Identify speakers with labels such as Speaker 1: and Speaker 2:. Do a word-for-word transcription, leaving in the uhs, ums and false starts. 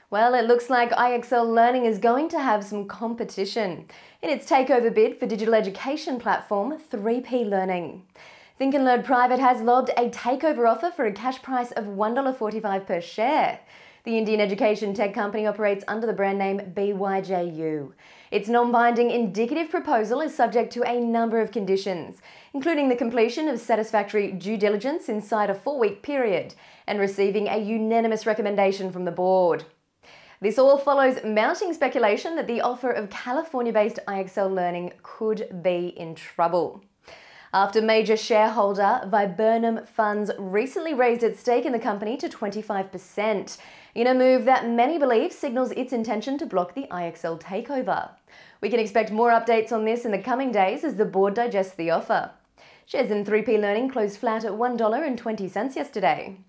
Speaker 1: Well, it looks like I X L Learning is going to have some competition in its takeover bid for digital education platform three P Learning. Think and Learn Private has lobbed a takeover offer for a cash price of one dollar forty-five per share. The Indian education tech company operates under the brand name B Y J U. Its non-binding indicative proposal is subject to a number of conditions, including the completion of satisfactory due diligence inside a four-week period and receiving a unanimous recommendation from the board. This all follows mounting speculation that the offer of California-based I X L Learning could be in trouble. After major shareholder Viburnum Funds recently raised its stake in the company to twenty-five percent, in a move that many believe signals its intention to block the I X L takeover. We can expect more updates on this in the coming days as the board digests the offer. Shares in three P Learning closed flat at one dollar twenty yesterday.